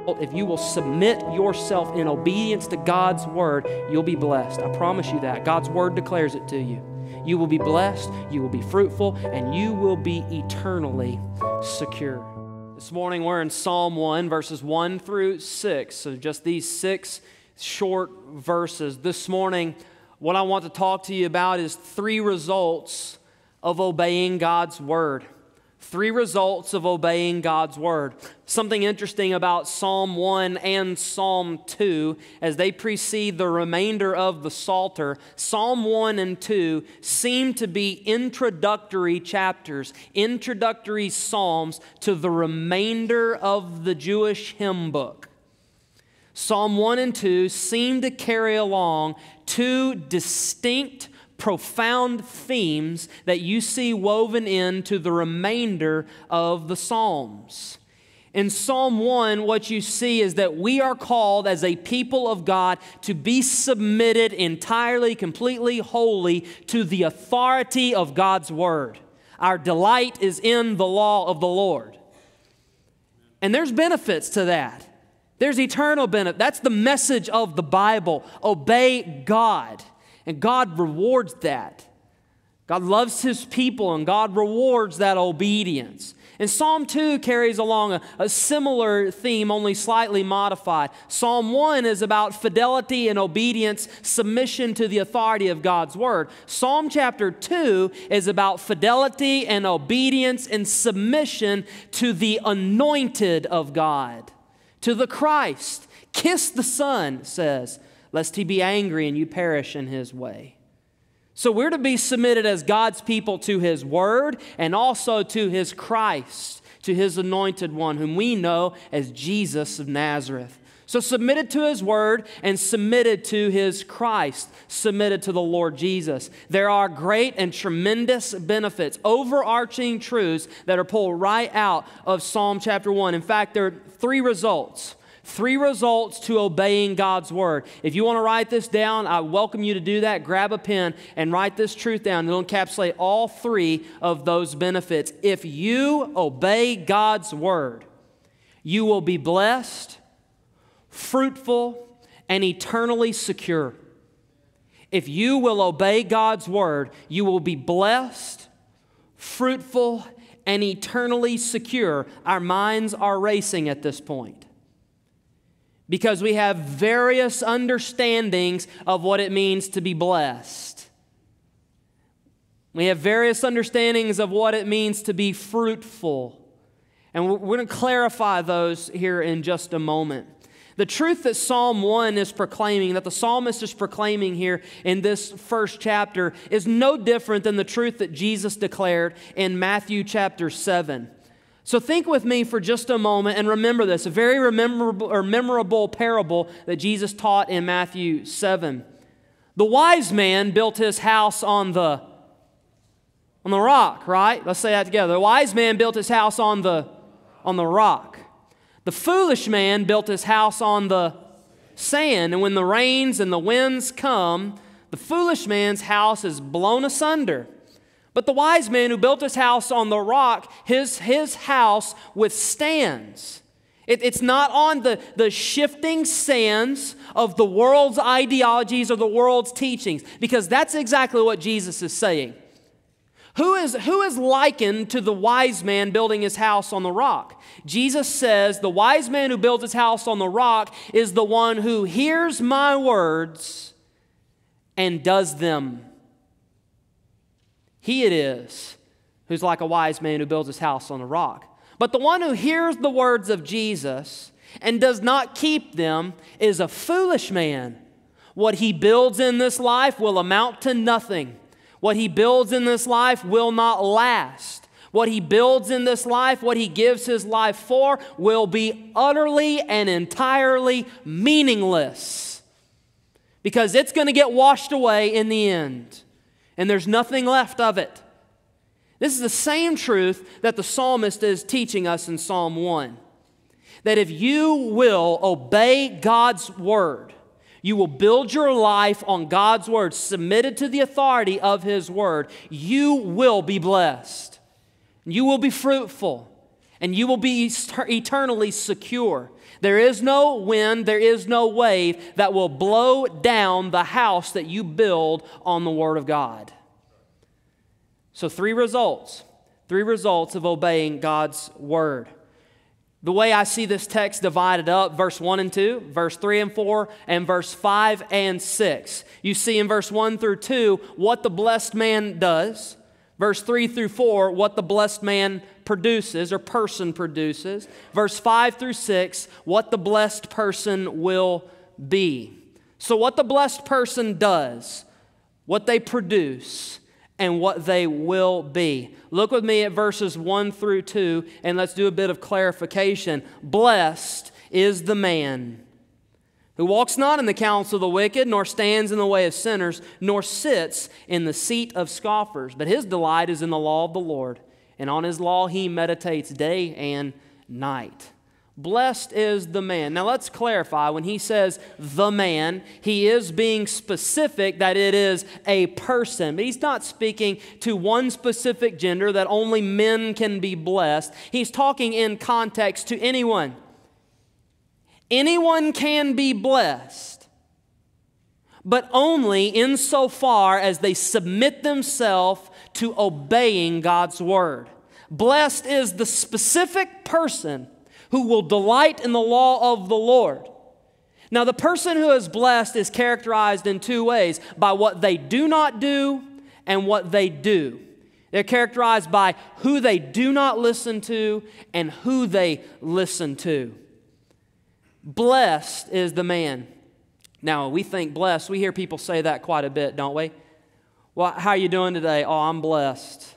if you will submit yourself in obedience to God's word, you'll be blessed. I promise you that. God's word declares it to you. You will be blessed, you will be fruitful, and you will be eternally secure. This morning we're in Psalm 1, verses 1 through 6. So just these 6 short verses. This morning, what I want to talk to you about is 3 results of obeying God's word. 3 results of obeying God's word. Something interesting about Psalm 1 and Psalm 2, as they precede the remainder of the Psalter, Psalm 1 and 2 seem to be introductory chapters, introductory psalms to the remainder of the Jewish hymn book. Psalm 1 and 2 seem to carry along 2 distinct profound themes that you see woven into the remainder of the Psalms. In Psalm 1, what you see is that we are called as a people of God to be submitted entirely, completely, wholly to the authority of God's word. Our delight is in the law of the Lord. And there's benefits to that. There's eternal benefit. That's the message of the Bible. Obey God. And God rewards that. God loves His people, and God rewards that obedience. And Psalm 2 carries along a similar theme, only slightly modified. Psalm 1 is about fidelity and obedience, submission to the authority of God's word. Psalm chapter 2 is about fidelity and obedience and submission to the anointed of God, to the Christ. Kiss the Son, it says, lest He be angry and you perish in His way. So we're to be submitted as God's people to His word and also to His Christ, to His anointed one, whom we know as Jesus of Nazareth. So submitted to His word and submitted to His Christ, submitted to the Lord Jesus. There are great and tremendous benefits, overarching truths that are pulled right out of Psalm chapter 1. In fact, there are 3 results. 3 results to obeying God's word. If you want to write this down, I welcome you to do that. Grab a pen and write this truth down. It'll encapsulate all 3 of those benefits. If you obey God's word, you will be blessed, fruitful, and eternally secure. If you will obey God's word, you will be blessed, fruitful, and eternally secure. Our minds are racing at this point, because we have various understandings of what it means to be blessed. We have various understandings of what it means to be fruitful. And we're going to clarify those here in just a moment. The truth that Psalm 1 is proclaiming, that the psalmist is proclaiming here in this first chapter, is no different than the truth that Jesus declared in Matthew chapter 7. So think with me for just a moment and remember this, a very memorable parable that Jesus taught in Matthew 7. The wise man built his house on the rock, right? Let's say that together. The wise man built his house on the rock. The foolish man built his house on the sand, and when the rains and the winds come, the foolish man's house is blown asunder. But the wise man who built his house on the rock, his house withstands. It's not on the shifting sands of the world's ideologies or the world's teachings, because that's exactly what Jesus is saying. Who is likened to the wise man building his house on the rock? Jesus says the wise man who builds his house on the rock is the one who hears my words and does them. He it is who's like a wise man who builds his house on a rock. But the one who hears the words of Jesus and does not keep them is a foolish man. What he builds in this life will amount to nothing. What he builds in this life will not last. What he builds in this life, what he gives his life for, will be utterly and entirely meaningless, because it's going to get washed away in the end. And there's nothing left of it. This is the same truth that the psalmist is teaching us in Psalm 1. That if you will obey God's word, you will build your life on God's word, submitted to the authority of His word, you will be blessed. You will be fruitful. and you will be eternally secure. There is no wind, there is no wave that will blow down the house that you build on the Word of God. So three results of obeying God's Word. The way I see this text divided up, verse 1 and 2, verse 3 and 4, and verse 5 and 6. You see in verse 1 through 2 what the blessed man does. Verse 3 through 4, what the blessed man produces or person produces. Verse 5 through 6, what the blessed person will be. So what the blessed person does, what they produce, and what they will be. Look with me at verses 1 through 2, and let's do a bit of clarification. Blessed is the man who walks not in the counsel of the wicked, nor stands in the way of sinners, nor sits in the seat of scoffers. But his delight is in the law of the Lord, and on his law he meditates day and night. Blessed is the man. Now let's clarify. When he says the man, he is being specific that it is a person. But he's not speaking to one specific gender that only men can be blessed. He's talking in context to anyone. Anyone can be blessed, but only insofar as they submit themselves to obeying God's Word. Blessed is the specific person who will delight in the law of the Lord. Now, the person who is blessed is characterized in two ways: by what they do not do and what they do. They're characterized by who they do not listen to and who they listen to. Blessed is the man. Now, we think blessed. We hear people say that quite a bit, don't we? Well, how are you doing today? Oh, I'm blessed.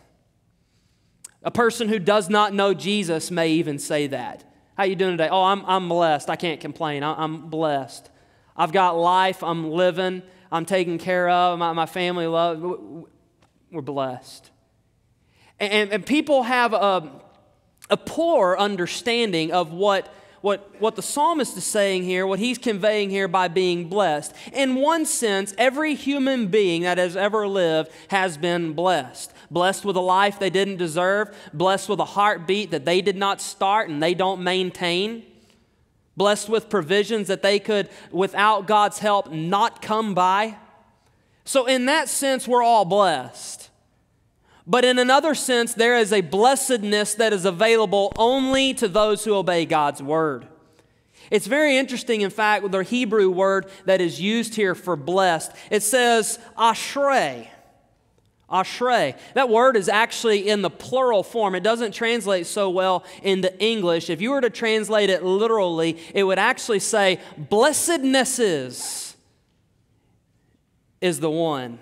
A person who does not know Jesus may even say that. How you doing today? Oh, I'm blessed. I can't complain. I'm blessed. I've got life. I'm living. I'm taken care of. My family loves. We're blessed. And people have a poor understanding of what the psalmist is saying here, what he's conveying here by being blessed. In one sense, every human being that has ever lived has been blessed. Blessed with a life they didn't deserve. Blessed with a heartbeat that they did not start and they don't maintain. Blessed with provisions that they could, without God's help, not come by. So in that sense, we're all blessed. But in another sense, there is a blessedness that is available only to those who obey God's Word. It's very interesting, in fact, with the Hebrew word that is used here for blessed. It says ashrei. Ashrei. That word is actually in the plural form. It doesn't translate so well into English. If you were to translate it literally, it would actually say, blessednesses is the one.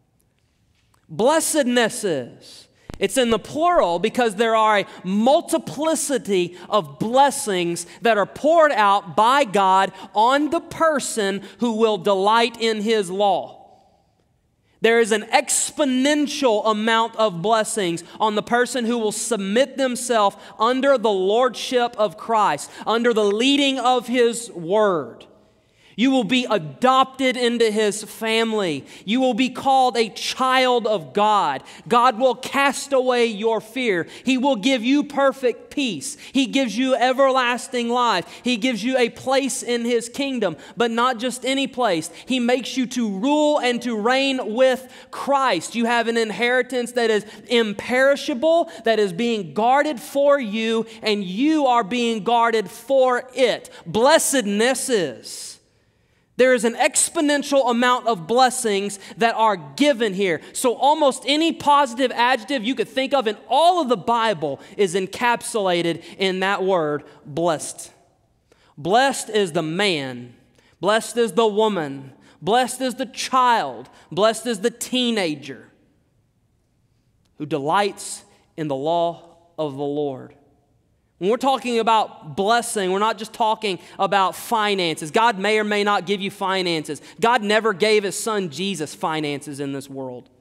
Blessednesses. It's in the plural because there are a multiplicity of blessings that are poured out by God on the person who will delight in His law. There is an exponential amount of blessings on the person who will submit themselves under the lordship of Christ, under the leading of His Word. You will be adopted into His family. You will be called a child of God. God will cast away your fear. He will give you perfect peace. He gives you everlasting life. He gives you a place in His kingdom, but not just any place. He makes you to rule and to reign with Christ. You have an inheritance that is imperishable, that is being guarded for you, and you are being guarded for it. Blessednesses. There is an exponential amount of blessings that are given here. So almost any positive adjective you could think of in all of the Bible is encapsulated in that word, blessed. Blessed is the man. Blessed is the woman. Blessed is the child. Blessed is the teenager who delights in the law of the Lord. When we're talking about blessing, we're not just talking about finances. God may or may not give you finances. God never gave His Son Jesus finances in this world.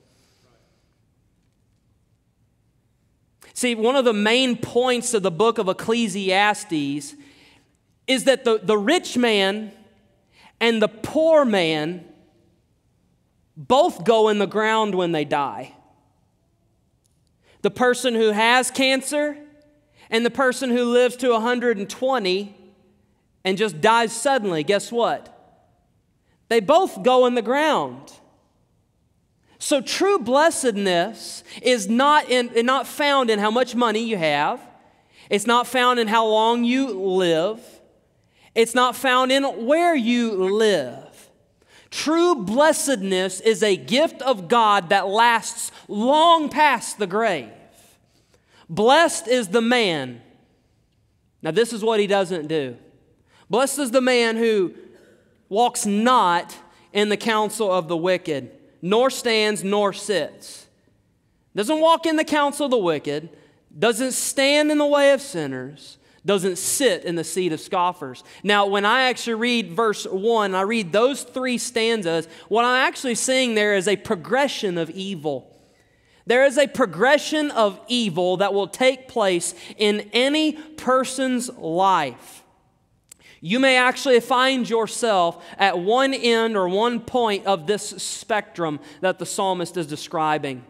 See, one of the main points of the book of Ecclesiastes is that the rich man and the poor man both go in the ground when they die. The person who has cancer and the person who lives to 120 and just dies suddenly, guess what? They both go in the ground. So true blessedness is not found in how much money you have. It's not found in how long you live. It's not found in where you live. True blessedness is a gift of God that lasts long past the grave. Blessed is the man. Now this is what he doesn't do. Blessed is the man who walks not in the counsel of the wicked, nor stands nor sits. Doesn't walk in the counsel of the wicked, doesn't stand in the way of sinners, doesn't sit in the seat of scoffers. Now, when I actually read verse 1, I read those 3 stanzas, what I'm actually seeing there is a progression of evil. There is a progression of evil that will take place in any person's life. You may actually find yourself at one end or one point of this spectrum that the psalmist is describing.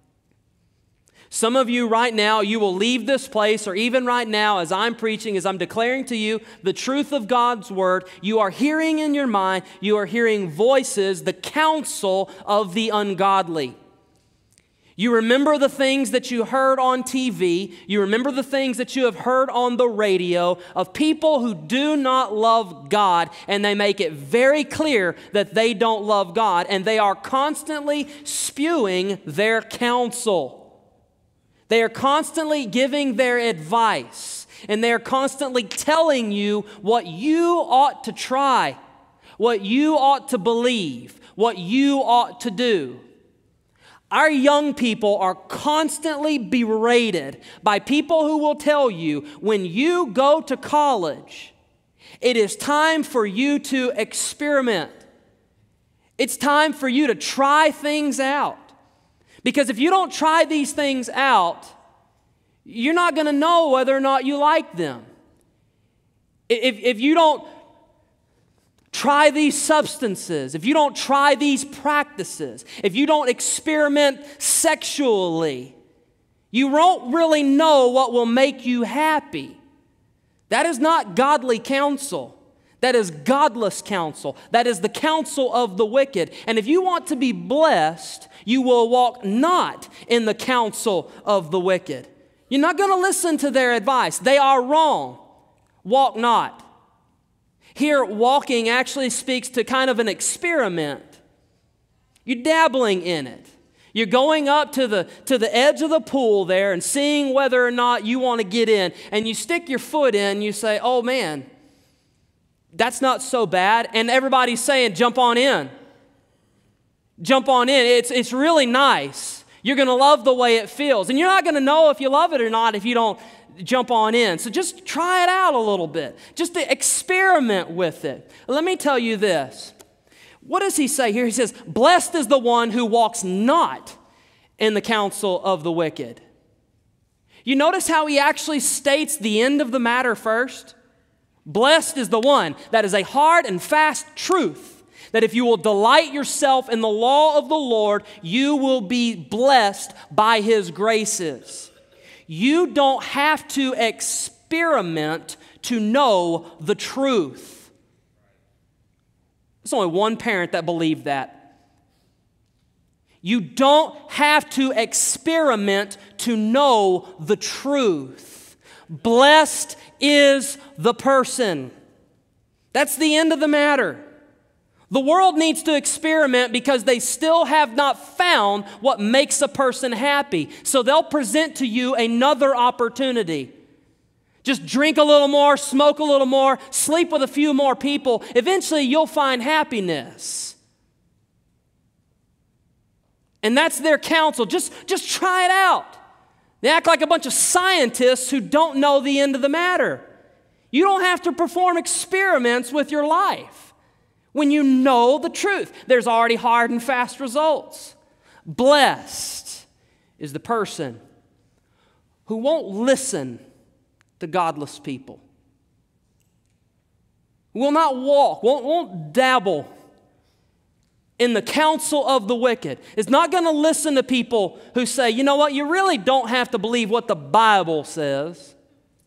Some of you right now, you will leave this place, or even right now as I'm preaching, as I'm declaring to you the truth of God's Word, you are hearing in your mind, you are hearing voices, the counsel of the ungodly. You remember the things that you heard on TV. You remember the things that you have heard on the radio of people who do not love God, and they make it very clear that they don't love God, and they are constantly spewing their counsel. They are constantly giving their advice, and they are constantly telling you what you ought to try, what you ought to believe, what you ought to do. Our young people are constantly berated by people who will tell you when you go to college, it is time for you to experiment. It's time for you to try things out. Because if you don't try these things out, you're not going to know whether or not you like them. If you don't try these substances, if you don't try these practices, if you don't experiment sexually, you won't really know what will make you happy. That is not godly counsel. That is godless counsel. That is the counsel of the wicked. And if you want to be blessed, you will walk not in the counsel of the wicked. You're not going to listen to their advice. They are wrong. Walk not. Here, walking actually speaks to kind of an experiment. You're dabbling in it. You're going up to the edge of the pool there and seeing whether or not you want to get in. And you stick your foot in and you say, oh man, that's not so bad. And everybody's saying, jump on in. Jump on in. It's really nice. You're going to love the way it feels. And you're not going to know if you love it or not if you don't jump on in. So just try it out a little bit. Just to experiment with it. Let me tell you this. What does he say here? He says, blessed is the one who walks not in the counsel of the wicked. You notice how he actually states the end of the matter first? Blessed is the one. That is a hard and fast truth. That if you will delight yourself in the law of the Lord, you will be blessed by His graces. You don't have to experiment to know the truth. There's only one parent that believed that. You don't have to experiment to know the truth. Blessed is the person. That's the end of the matter. The world needs to experiment because they still have not found what makes a person happy. So they'll present to you another opportunity. Just drink a little more, smoke a little more, sleep with a few more people. Eventually you'll find happiness. And that's their counsel. Just try it out. They act like a bunch of scientists who don't know the end of the matter. You don't have to perform experiments with your life. When you know the truth, there's already hard and fast results. Blessed is the person who won't listen to godless people, who will not walk, won't dabble in the counsel of the wicked, is not going to listen to people who say, you know what, you really don't have to believe what the Bible says.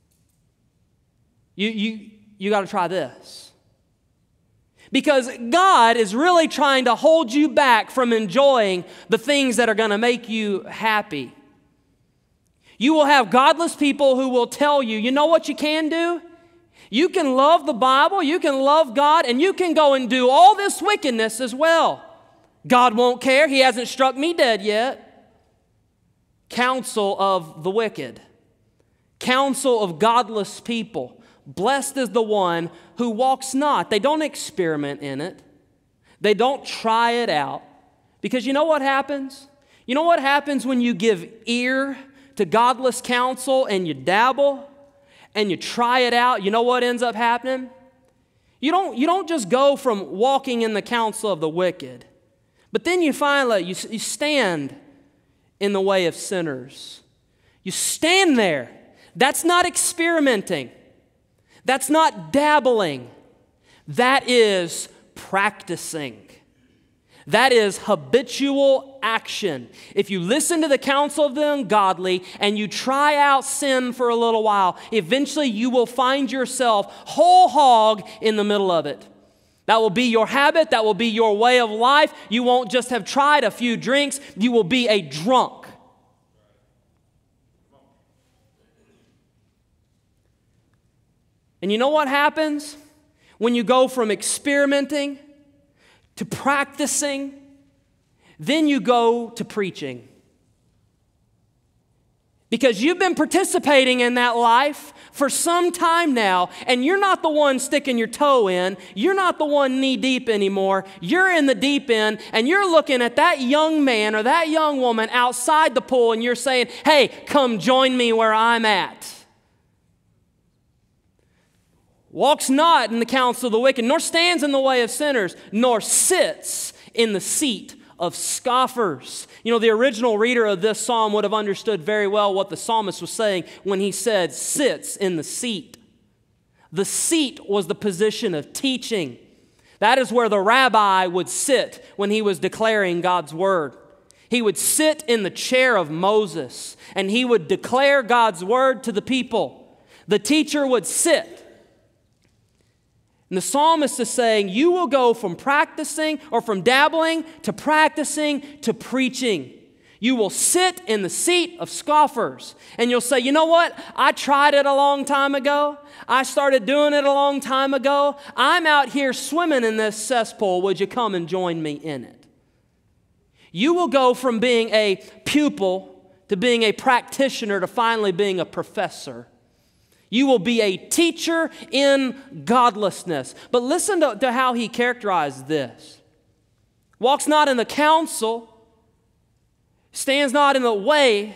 You got to try this. Because God is really trying to hold you back from enjoying the things that are going to make you happy. You will have godless people who will tell you, you know what you can do? You can love the Bible, you can love God, and you can go and do all this wickedness as well. God won't care. He hasn't struck me dead yet. Counsel of the wicked. Counsel of godless people. Blessed is the one who walks not. They don't experiment in it. They don't try it out. Because you know what happens? You know what happens when you give ear to godless counsel and you dabble and you try it out? You know what ends up happening? You don't just go from walking in the counsel of the wicked, but then you finally, you stand in the way of sinners. You stand there. That's not experimenting. That's not dabbling. That is practicing. That is habitual action. If you listen to the counsel of the ungodly and you try out sin for a little while, eventually you will find yourself whole hog in the middle of it. That will be your habit. That will be your way of life. You won't just have tried a few drinks. You will be a drunk. And you know what happens when you go from experimenting to practicing? Then you go to preaching. Because you've been participating in that life for some time now, and you're not the one sticking your toe in. You're not the one knee deep anymore. You're in the deep end, and you're looking at that young man or that young woman outside the pool, and you're saying, hey, come join me where I'm at. Walks not in the counsel of the wicked, nor stands in the way of sinners, nor sits in the seat of scoffers. You know, the original reader of this psalm would have understood very well what the psalmist was saying when he said, sits in the seat. The seat was the position of teaching. That is where the rabbi would sit when he was declaring God's word. He would sit in the chair of Moses, and he would declare God's word to the people. The teacher would sit. And the psalmist is saying, you will go from practicing or from dabbling to practicing to preaching. You will sit in the seat of scoffers. And you'll say, you know what? I tried it a long time ago. I started doing it a long time ago. I'm out here swimming in this cesspool. Would you come and join me in it? You will go from being a pupil to being a practitioner to finally being a professor. You will be a teacher in godlessness. But listen to how he characterized this. Walks not in the counsel, stands not in the way,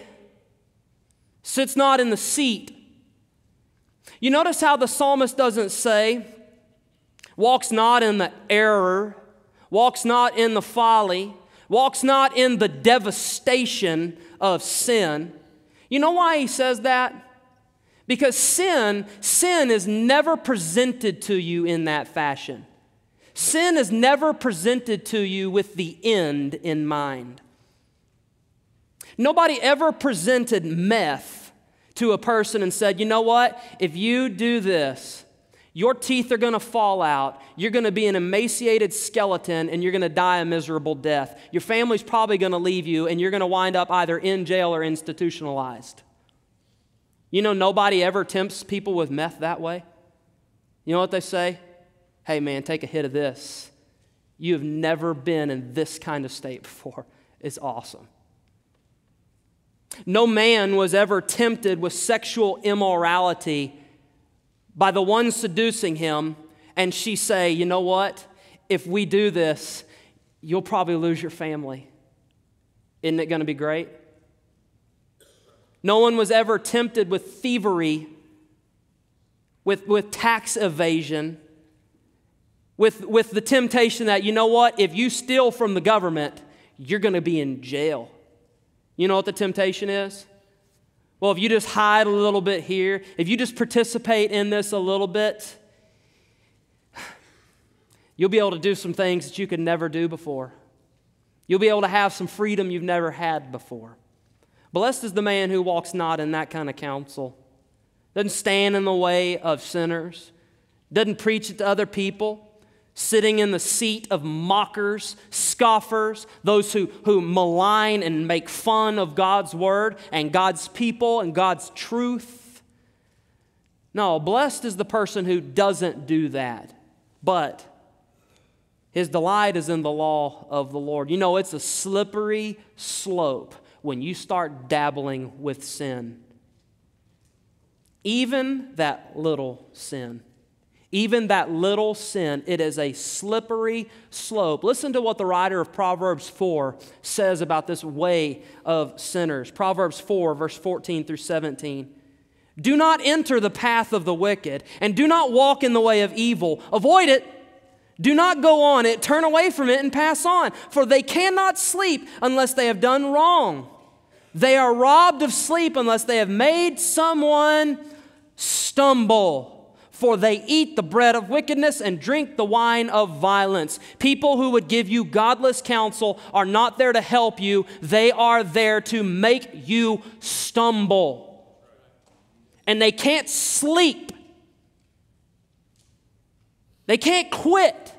sits not in the seat. You notice how the psalmist doesn't say, walks not in the error, walks not in the folly, walks not in the devastation of sin. You know why he says that? Because sin is never presented to you in that fashion. Sin is never presented to you with the end in mind. Nobody ever presented meth to a person and said, you know what? If you do this, your teeth are going to fall out, you're going to be an emaciated skeleton, and you're going to die a miserable death. Your family's probably going to leave you, and you're going to wind up either in jail or institutionalized. You know, nobody ever tempts people with meth that way. You know what they say? Hey, man, take a hit of this. You have never been in this kind of state before. It's awesome. No man was ever tempted with sexual immorality by the one seducing him, and she say, you know what? If we do this, you'll probably lose your family. Isn't it going to be great? No one was ever tempted with thievery, with tax evasion, with the temptation that, you know what, if you steal from the government, you're going to be in jail. You know what the temptation is? Well, if you just hide a little bit here, if you just participate in this a little bit, you'll be able to do some things that you could never do before. You'll be able to have some freedom you've never had before. Blessed is the man who walks not in that kind of counsel, doesn't stand in the way of sinners, doesn't preach it to other people, sitting in the seat of mockers, scoffers, those who malign and make fun of God's word and God's people and God's truth. No, blessed is the person who doesn't do that, but his delight is in the law of the Lord. You know, it's a slippery slope when you start dabbling with sin. Even that little sin. Even that little sin, it is a slippery slope. Listen to what the writer of Proverbs 4 says about this way of sinners. Proverbs 4, verse 14 through 17. Do not enter the path of the wicked, and do not walk in the way of evil. Avoid it. Do not go on it. Turn away from it and pass on. For they cannot sleep unless they have done wrong. They are robbed of sleep unless they have made someone stumble. For they eat the bread of wickedness and drink the wine of violence. People who would give you godless counsel are not there to help you. They are there to make you stumble. And they can't sleep. They can't quit.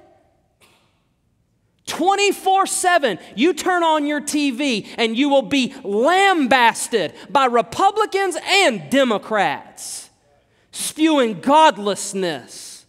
24/7, you turn on your TV and you will be lambasted by Republicans and Democrats, spewing godlessness.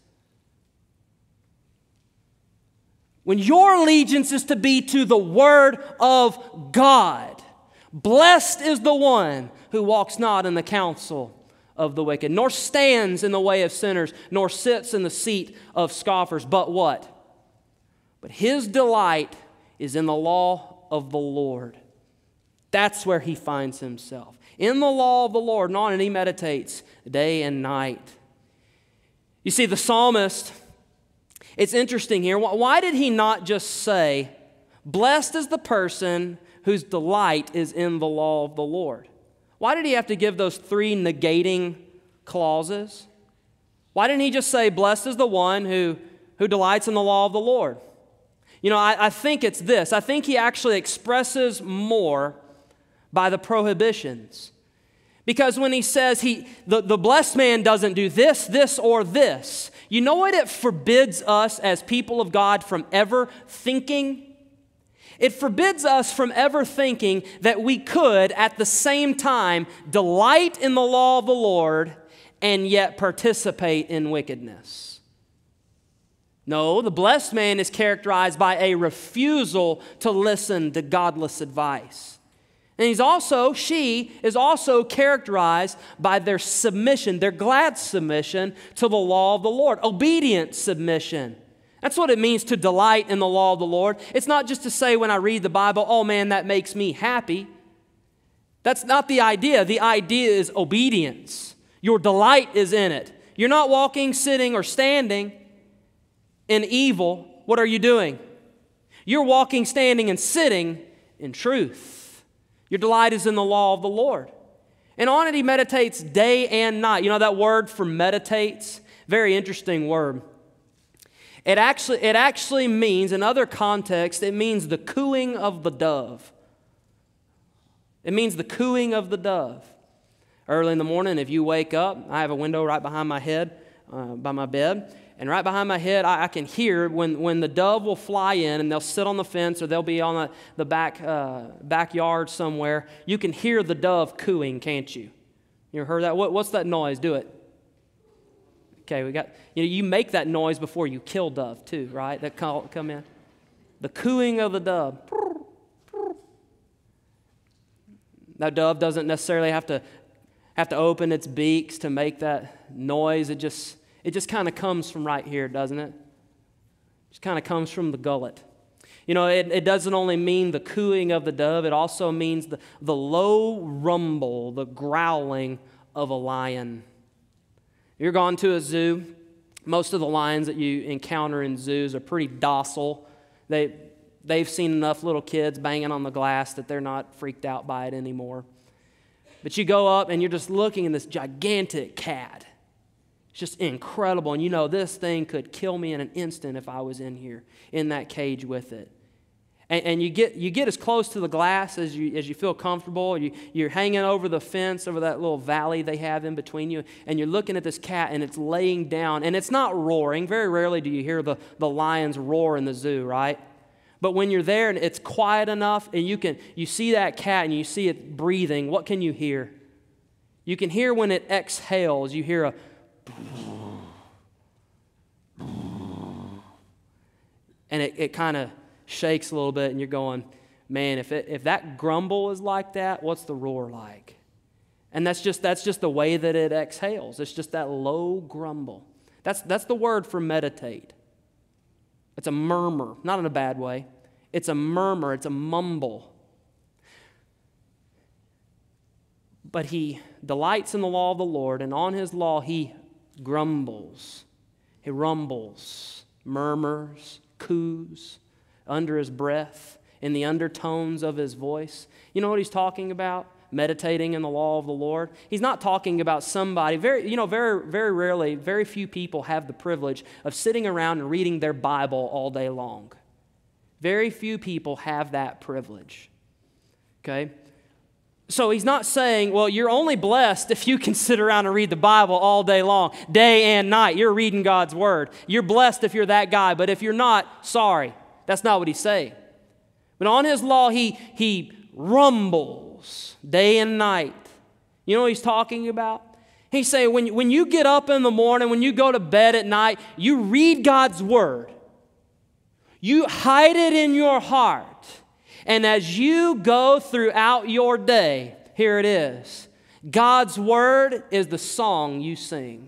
When your allegiance is to be to the Word of God, blessed is the one who walks not in the counsel of the wicked, nor stands in the way of sinners, nor sits in the seat of scoffers. But what? But his delight is in the law of the Lord. That's where he finds himself. In the law of the Lord, and on it he meditates day and night. You see, the psalmist, it's interesting here. Why did he not just say, blessed is the person whose delight is in the law of the Lord? Why did he have to give those three negating clauses? Why didn't he just say, blessed is the one who delights in the law of the Lord? You know, I think it's this. I think he actually expresses more by the prohibitions. Because when he says the blessed man doesn't do this, this, or this, you know what it forbids us as people of God from ever thinking? It forbids us from ever thinking that we could, at the same time, delight in the law of the Lord and yet participate in wickedness. No, the blessed man is characterized by a refusal to listen to godless advice. And she is also characterized by their submission, their glad submission to the law of the Lord, obedient submission. That's what it means to delight in the law of the Lord. It's not just to say when I read the Bible, oh man, that makes me happy. That's not the idea. The idea is obedience. Your delight is in it. You're not walking, sitting, or standing in evil. What are you doing? You're walking, standing, and sitting in truth. Your delight is in the law of the Lord. And on it he meditates day and night. You know that word for meditates? Very interesting word. It actually means, in other contexts, it means the cooing of the dove. It means the cooing of the dove. Early in the morning, if you wake up, I have a window right behind my head, by my bed. And right behind my head, I can hear when the dove will fly in and they'll sit on the fence or they'll be on the backyard somewhere. You can hear the dove cooing, can't you? You ever heard that? What's that noise? Do it. Okay, you make that noise before you kill dove too, right? That come in. The cooing of the dove. That dove doesn't necessarily have to open its beaks to make that noise. It just kind of comes from right here, doesn't it? It just kind of comes from the gullet. You know, it doesn't only mean the cooing of the dove, it also means the low rumble, the growling of a lion. You're gone to a zoo. Most of the lions that you encounter in zoos are pretty docile. They've seen enough little kids banging on the glass that they're not freaked out by it anymore. But you go up and you're just looking at this gigantic cat. It's just incredible. And you know, this thing could kill me in an instant if I was in here, in that cage with it. And you get as close to the glass as you feel comfortable. You're hanging over the fence, over that little valley they have in between you, and you're looking at this cat, and it's laying down, and it's not roaring. Very rarely do you hear the lions roar in the zoo, right? But when you're there and it's quiet enough, and you see that cat and you see it breathing, what can you hear? You can hear when it exhales. You hear a and it kind of shakes a little bit, and you're going, man, if that grumble is like that, what's the roar like? And that's just the way that it exhales. It's just that low grumble. That's the word for meditate. It's a murmur, not in a bad way. It's a murmur, it's a mumble. But he delights in the law of the Lord, and on his law he grumbles. He rumbles, murmurs, coos under his breath, in the undertones of his voice. You know what he's talking about? Meditating in the law of the Lord. He's not talking about somebody, very rarely, very few people have the privilege of sitting around and reading their Bible all day long. Very few people have that privilege. Okay? So he's not saying, well, you're only blessed if you can sit around and read the Bible all day long, day and night. You're reading God's Word. You're blessed if you're that guy, but if you're not, sorry. That's not what he's saying. But on his law, he rumbles day and night. You know what he's talking about? He's saying when you get up in the morning, when you go to bed at night, you read God's Word. You hide it in your heart. And as you go throughout your day, here it is. God's Word is the song you sing.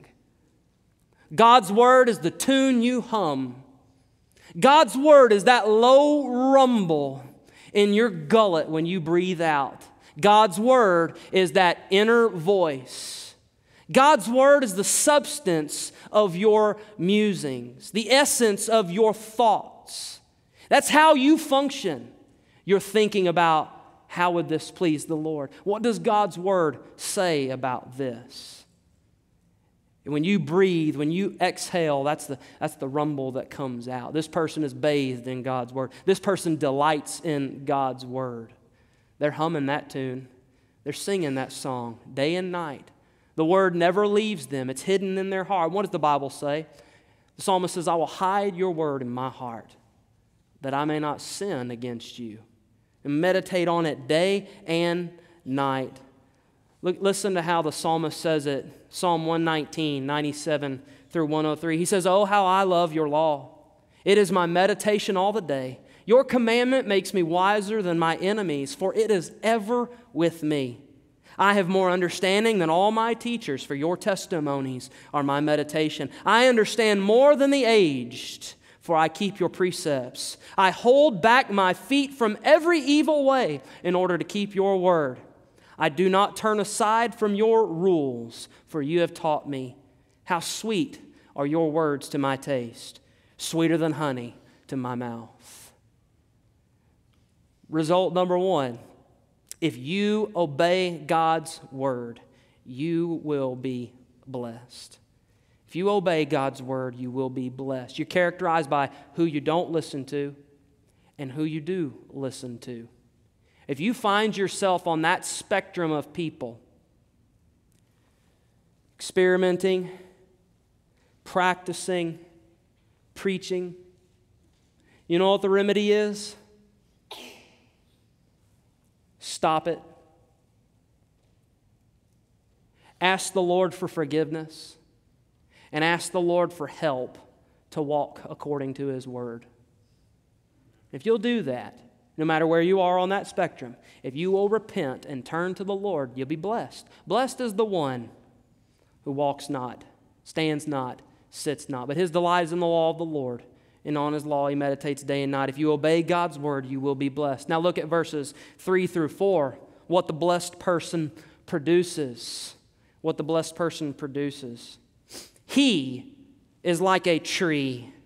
God's Word is the tune you hum. God's Word is that low rumble in your gullet when you breathe out. God's Word is that inner voice. God's Word is the substance of your musings, the essence of your thoughts. That's how you function. You're thinking about, how would this please the Lord? What does God's Word say about this? And when you breathe, when you exhale, that's the rumble that comes out. This person is bathed in God's Word. This person delights in God's Word. They're humming that tune. They're singing that song day and night. The Word never leaves them. It's hidden in their heart. What does the Bible say? The psalmist says, I will hide your Word in my heart, that I may not sin against you. And meditate on it day and night. Listen to how the psalmist says it. Psalm 119, 97 through 103. He says, oh, how I love your law. It is my meditation all the day. Your commandment makes me wiser than my enemies, for it is ever with me. I have more understanding than all my teachers, for your testimonies are my meditation. I understand more than the aged, for I keep your precepts. I hold back my feet from every evil way in order to keep your word. I do not turn aside from your rules, for you have taught me. How sweet are your words to my taste, sweeter than honey to my mouth. Result number one, if you obey God's word, you will be blessed. If you obey God's word, you will be blessed. You're characterized by who you don't listen to and who you do listen to. If you find yourself on that spectrum of people, experimenting, practicing, preaching, you know what the remedy is? Stop it. Ask the Lord for forgiveness and ask the Lord for help to walk according to His word. If you'll do that, no matter where you are on that spectrum, if you will repent and turn to the Lord, you'll be blessed. Blessed is the one who walks not, stands not, sits not, but his delight is in the law of the Lord, and on His law he meditates day and night. If you obey God's word, you will be blessed. Now look at verses 3 through 4, what the blessed person produces. What the blessed person produces. He is like a tree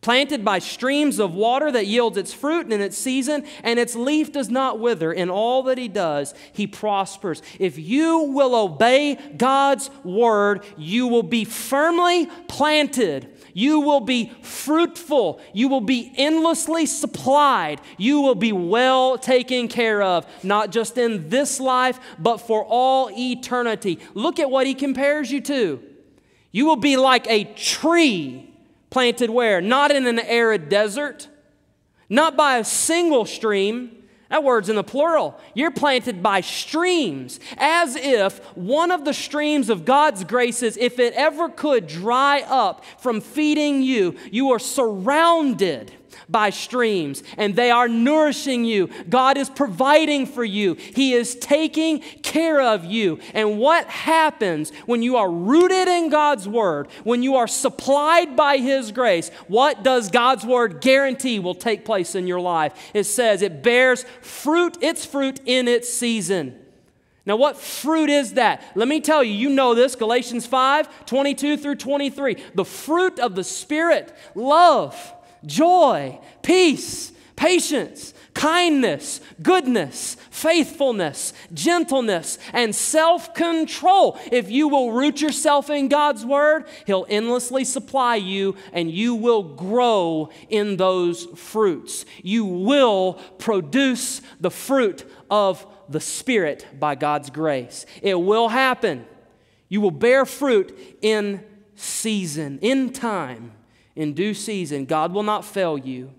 planted by streams of water that yields its fruit in its season, and its leaf does not wither. In all that he does, he prospers. If you will obey God's word, you will be firmly planted. You will be fruitful. You will be endlessly supplied. You will be well taken care of, not just in this life, but for all eternity. Look at what he compares you to. You will be like a tree planted where? Not in an arid desert, not by a single stream. That word's in the plural. You're planted by streams, as if one of the streams of God's graces, if it ever could dry up from feeding you, you are surrounded by streams, and they are nourishing you. God is providing for you. He is taking care of you. And what happens when you are rooted in God's word, when you are supplied by his grace, what does God's word guarantee will take place in your life? It says it bears fruit, its fruit in its season. Now, what fruit is that? Let me tell you, you know this, Galatians 5, 22 through 23. The fruit of the Spirit, love, joy, peace, patience, kindness, goodness, faithfulness, gentleness, and self-control. If you will root yourself in God's word, he'll endlessly supply you, and you will grow in those fruits. You will produce the fruit of the Spirit by God's grace. It will happen. You will bear fruit in season, in time. In due season. God will not fail you.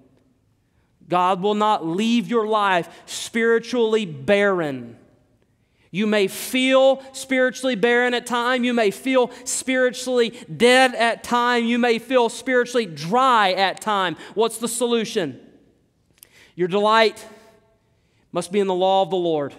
God will not leave your life spiritually barren. You may feel spiritually barren at times. You may feel spiritually dead at times. You may feel spiritually dry at times. What's the solution? Your delight must be in the law of the Lord.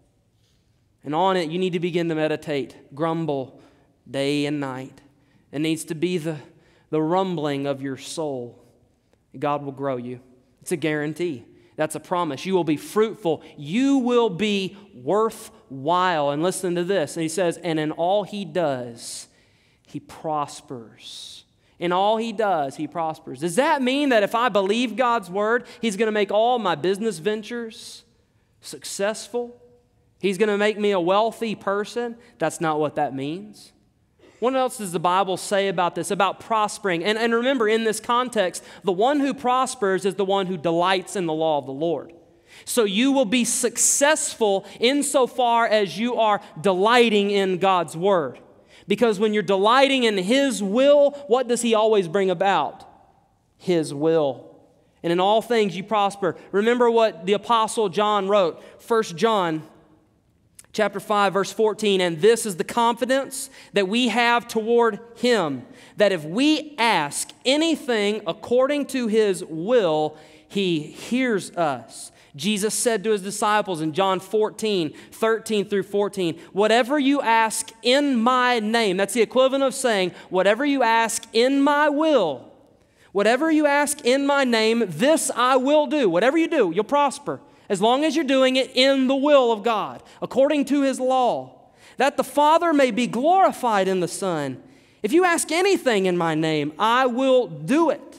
And on it you need to begin to meditate, grumble day and night. It needs to be the rumbling of your soul. God will grow you. It's a guarantee. That's a promise. You will be fruitful. You will be worthwhile. And listen to this. And he says, and in all he does, he prospers. In all he does, he prospers. Does that mean that if I believe God's word, he's going to make all my business ventures successful? He's going to make me a wealthy person? That's not what that means. What else does the Bible say about this, about prospering? And remember, in this context, the one who prospers is the one who delights in the law of the Lord. So you will be successful insofar as you are delighting in God's word. Because when you're delighting in his will, what does he always bring about? His will. And in all things you prosper. Remember what the Apostle John wrote, 1 John Chapter 5, verse 14, and this is the confidence that we have toward him, that if we ask anything according to his will, he hears us. Jesus said to his disciples in John 14, 13 through 14, whatever you ask in my name, that's the equivalent of saying, whatever you ask in my will, whatever you ask in my name, this I will do. Whatever you do, you'll prosper. As long as you're doing it in the will of God, according to his law, that the Father may be glorified in the Son. If you ask anything in my name, I will do it.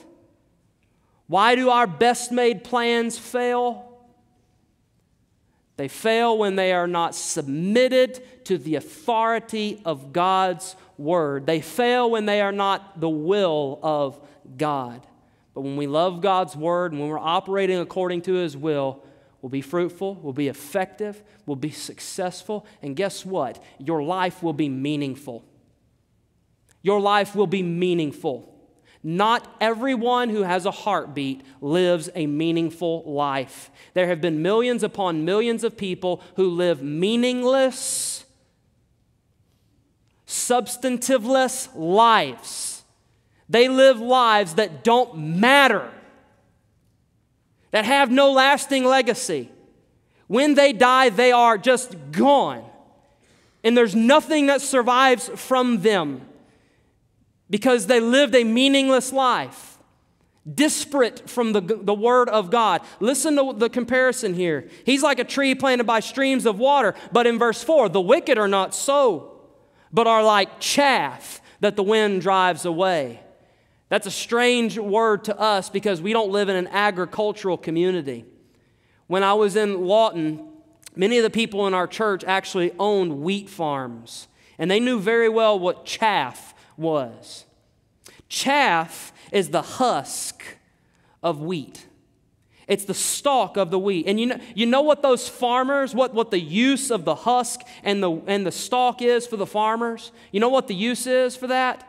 Why do our best made plans fail? They fail when they are not submitted to the authority of God's word. They fail when they are not the will of God. But when we love God's word and when we're operating according to his will, we'll be fruitful, we'll be effective, we'll be successful, and guess what? Your life will be meaningful. Your life will be meaningful. Not everyone who has a heartbeat lives a meaningful life. There have been millions upon millions of people who live meaningless, substantiveless lives. They live lives that don't matter, that have no lasting legacy. When they die, they are just gone. And there's nothing that survives from them because they lived a meaningless life, disparate from the Word of God. Listen to the comparison here. He's like a tree planted by streams of water, but in verse 4, the wicked are not so, but are like chaff that the wind drives away. That's a strange word to us because we don't live in an agricultural community. When I was in Lawton, many of the people in our church actually owned wheat farms, and they knew very well what chaff was. Chaff is the husk of wheat. It's the stalk of the wheat. And you know what those farmers, what the use of the husk and the stalk is for the farmers? You know what the use is for that?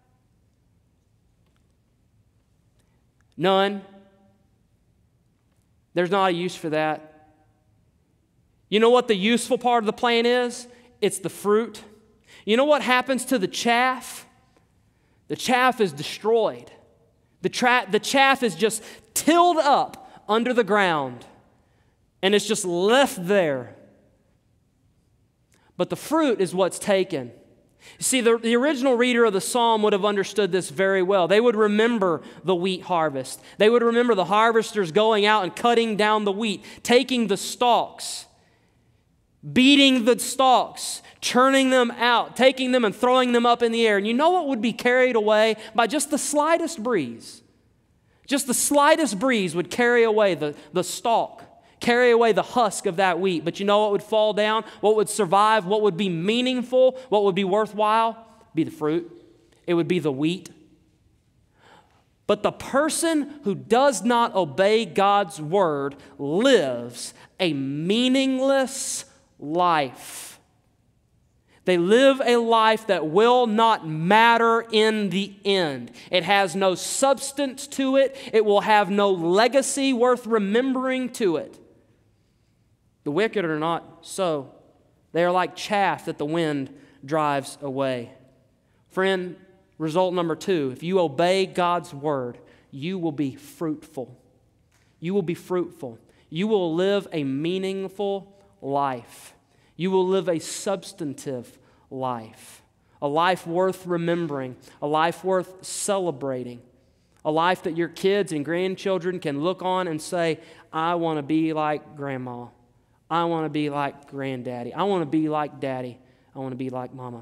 None. There's not a use for that. You know what the useful part of the plant is? It's the fruit. You know what happens to the chaff? The chaff is destroyed. The chaff is just tilled up under the ground, and it's just left there. But the fruit is what's taken. You see, the original reader of the psalm would have understood this very well. They would remember the wheat harvest. They would remember the harvesters going out and cutting down the wheat, taking the stalks, beating the stalks, churning them out, taking them and throwing them up in the air. And you know what would be carried away by just the slightest breeze? Just the slightest breeze would carry away the stalk, carry away the husk of that wheat. But you know what would fall down? What would survive? What would be meaningful? What would be worthwhile? Be the fruit. It would be the wheat. But the person who does not obey God's word lives a meaningless life. They live a life that will not matter in the end. It has no substance to it. It will have no legacy worth remembering to it. The wicked are not so. They are like chaff that the wind drives away. Friend, result number 2, if you obey God's word, you will be fruitful. You will be fruitful. You will live a meaningful life. You will live a substantive life, a life worth remembering, a life worth celebrating, a life that your kids and grandchildren can look on and say, I want to be like grandma. I want to be like granddaddy. I want to be like daddy. I want to be like mama.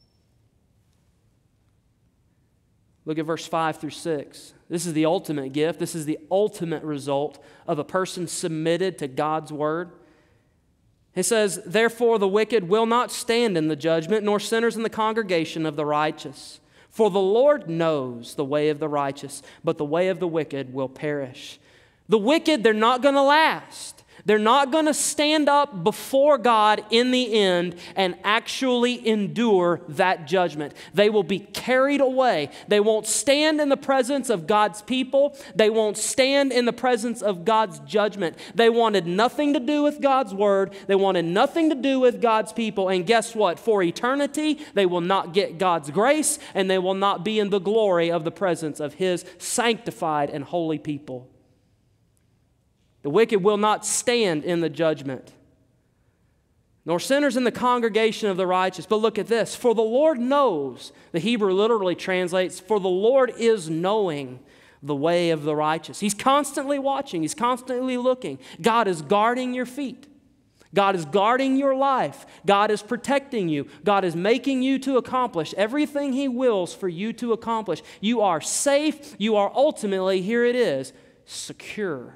Look at verse 5 through 6. This is the ultimate gift. This is the ultimate result of a person submitted to God's word. It says, therefore the wicked will not stand in the judgment, nor sinners in the congregation of the righteous. For the Lord knows the way of the righteous, but the way of the wicked will perish. The wicked, they're not going to last. They're not going to stand up before God in the end and actually endure that judgment. They will be carried away. They won't stand in the presence of God's people. They won't stand in the presence of God's judgment. They wanted nothing to do with God's word. They wanted nothing to do with God's people. And guess what? For eternity, they will not get God's grace, and they will not be in the glory of the presence of His sanctified and holy people. The wicked will not stand in the judgment, nor sinners in the congregation of the righteous. But look at this. For the Lord knows, the Hebrew literally translates, for the Lord is knowing the way of the righteous. He's constantly watching. He's constantly looking. God is guarding your feet. God is guarding your life. God is protecting you. God is making you to accomplish everything He wills for you to accomplish. You are safe. You are ultimately, here it is, secure.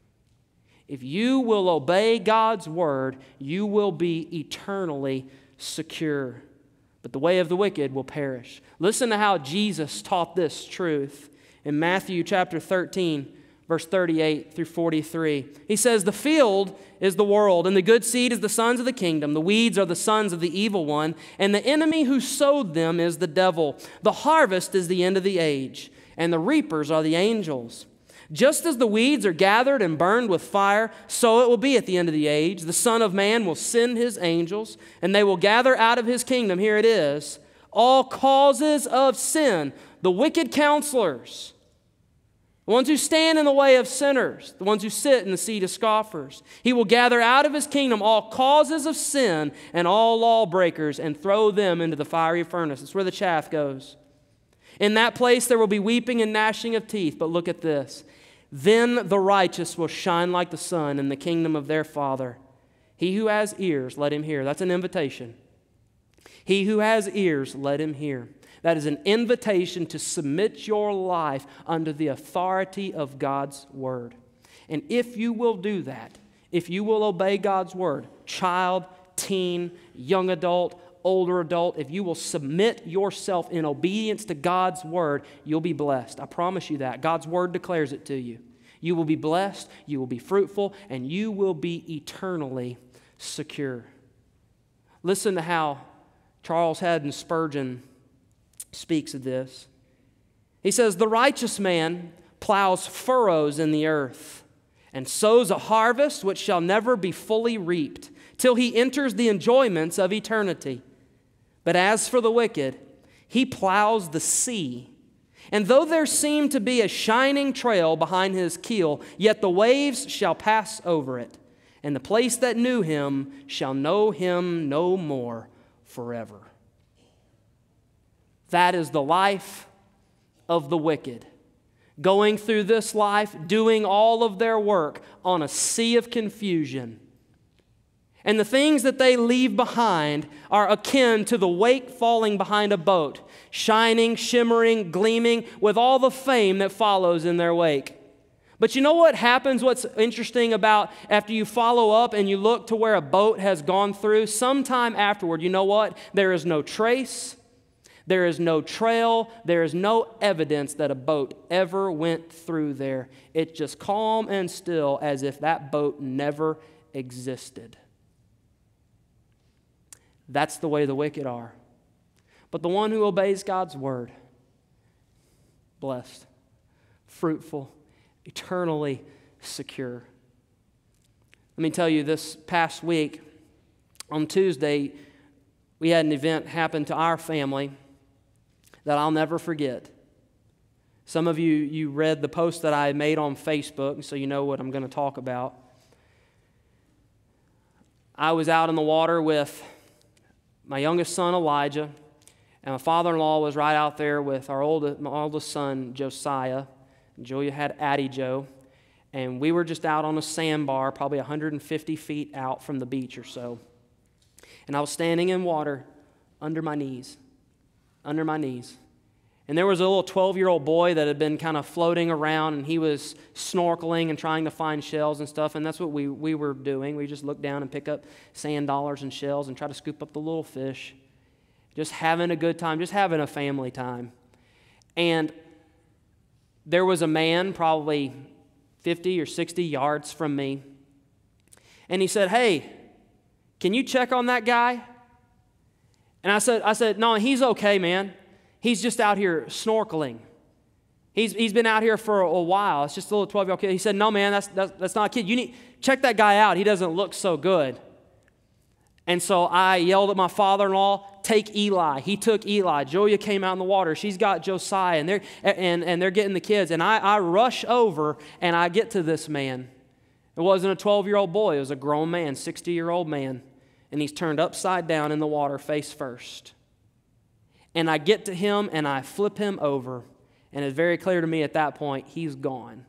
If you will obey God's word, you will be eternally secure. But the way of the wicked will perish. Listen to how Jesus taught this truth in Matthew chapter 13, verse 38 through 43. He says, the field is the world, and the good seed is the sons of the kingdom. The weeds are the sons of the evil one, and the enemy who sowed them is the devil. The harvest is the end of the age, and the reapers are the angels. Just as the weeds are gathered and burned with fire, so it will be at the end of the age. The Son of Man will send His angels, and they will gather out of His kingdom, here it is, all causes of sin, the wicked counselors, the ones who stand in the way of sinners, the ones who sit in the seat of scoffers. He will gather out of His kingdom all causes of sin and all lawbreakers and throw them into the fiery furnace. That's where the chaff goes. In that place there will be weeping and gnashing of teeth. But look at this. Then the righteous will shine like the sun in the kingdom of their Father. He who has ears, let him hear. That's an invitation. He who has ears, let him hear. That is an invitation to submit your life under the authority of God's Word. And if you will do that, if you will obey God's Word, child, teen, young adult, older adult, if you will submit yourself in obedience to God's Word, you'll be blessed. I promise you that. God's Word declares it to you. You will be blessed, you will be fruitful, and you will be eternally secure. Listen to how Charles Haddon Spurgeon speaks of this. He says, "The righteous man plows furrows in the earth and sows a harvest which shall never be fully reaped till he enters the enjoyments of eternity. But as for the wicked, he plows the sea. And though there seem to be a shining trail behind his keel, yet the waves shall pass over it, and the place that knew him shall know him no more forever." That is the life of the wicked, going through this life, doing all of their work on a sea of confusion. And the things that they leave behind are akin to the wake falling behind a boat, shining, shimmering, gleaming, with all the fame that follows in their wake. But you know what happens? What's interesting about after you follow up and you look to where a boat has gone through, sometime afterward, you know what? There is no trace, there is no trail, there is no evidence that a boat ever went through there. It's just calm and still as if that boat never existed. That's the way the wicked are. But the one who obeys God's Word, blessed, fruitful, eternally secure. Let me tell you, this past week, on Tuesday, we had an event happen to our family that I'll never forget. Some of you read the post that I made on Facebook, so you know what I'm going to talk about. I was out in the water with my youngest son, Elijah, and my father-in-law was right out there with my oldest son, Josiah. Julia had Addie Joe, and we were just out on a sandbar, probably 150 feet out from the beach or so. And I was standing in water under my knees. And there was a little 12-year-old boy that had been kind of floating around, and he was snorkeling and trying to find shells and stuff, and that's what we were doing. We just look down and pick up sand dollars and shells and try to scoop up the little fish. Just having a good time, just having a family time. And there was a man probably 50 or 60 yards from me, and he said, "Hey, can you check on that guy?" And I said, "No, he's okay, man. He's just out here snorkeling. He's been out here for a while. It's just a little 12-year-old kid." He said, "No, man, that's not a kid. You need check that guy out. He doesn't look so good." And so I yelled at my father-in-law, "Take Eli." He took Eli. Julia came out in the water. She's got Josiah, and they're getting the kids. And I rush over, and I get to this man. It wasn't a 12-year-old boy. It was a grown man, 60-year-old man. And he's turned upside down in the water, face first. And I get to him, and I flip him over. And it's very clear to me at that point, he's gone.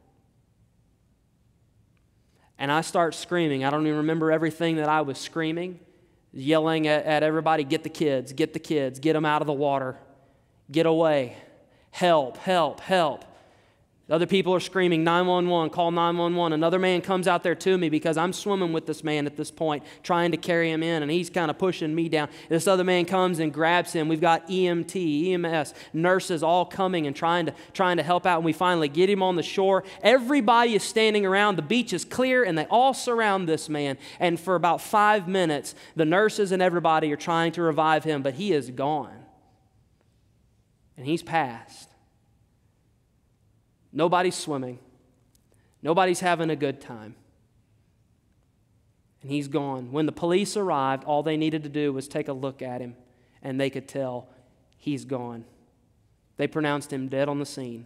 And I start screaming. I don't even remember everything that I was screaming, yelling at everybody, "Get the kids, get the kids, get them out of the water, get away, help, help, help." Other people are screaming, "911, call 911. Another man comes out there to me because I'm swimming with this man at this point, trying to carry him in, and he's kind of pushing me down. This other man comes and grabs him. We've got EMT, EMS, nurses all coming and trying to help out, and we finally get him on the shore. Everybody is standing around. The beach is clear, and they all surround this man. And for about 5 minutes, the nurses and everybody are trying to revive him, but he is gone. And he's passed. Nobody's swimming. Nobody's having a good time. And he's gone. When the police arrived, all they needed to do was take a look at him, and they could tell he's gone. They pronounced him dead on the scene.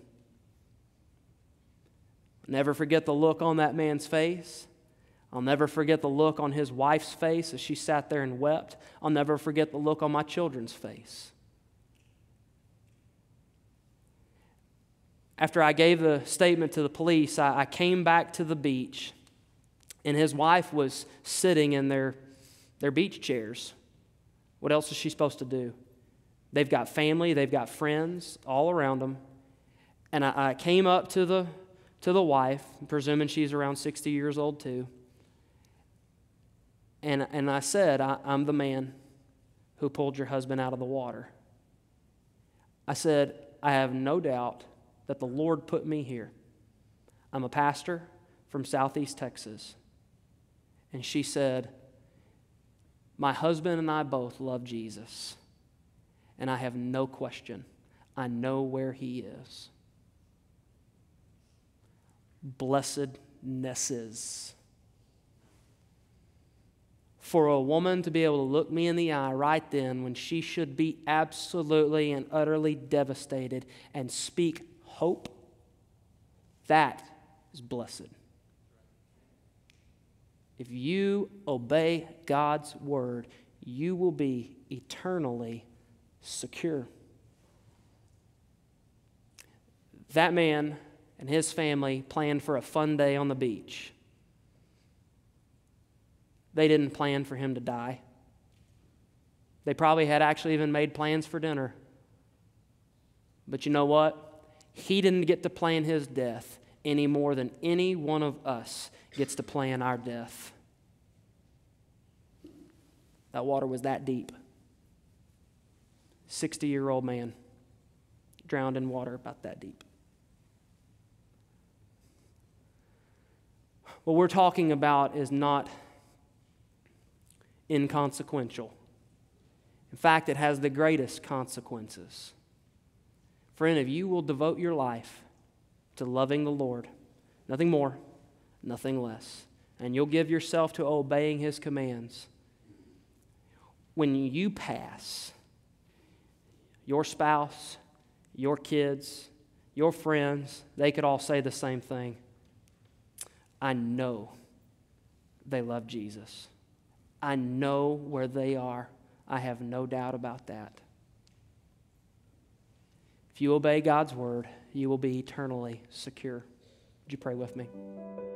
I'll never forget the look on that man's face. I'll never forget the look on his wife's face as she sat there and wept. I'll never forget the look on my children's face. After I gave the statement to the police, I came back to the beach, and his wife was sitting in their beach chairs. What else is she supposed to do? They've got family, they've got friends all around them. And I came up to the wife, presuming she's around 60 years old too. And I said, I'm the man who pulled your husband out of the water. I said, I have no doubt that the Lord put me here. I'm a pastor from Southeast Texas. And she said, my husband and I both love Jesus. And I have no question. I know where he is. Blessednesses. For a woman to be able to look me in the eye right then when she should be absolutely and utterly devastated and speak hope, that is blessed. If you obey God's word, you will be eternally secure. That man and his family planned for a fun day on the beach. They didn't plan for him to die. They probably had actually even made plans for dinner. But you know what? He didn't get to plan his death any more than any one of us gets to plan our death. That water was that deep. 60-year-old man drowned in water about that deep. What we're talking about is not inconsequential. In fact, it has the greatest consequences. Friend, if you will devote your life to loving the Lord, nothing more, nothing less, and you'll give yourself to obeying His commands, when you pass, your spouse, your kids, your friends, they could all say the same thing. I know they love Jesus. I know where they are. I have no doubt about that. If you obey God's word, you will be eternally secure. Would you pray with me?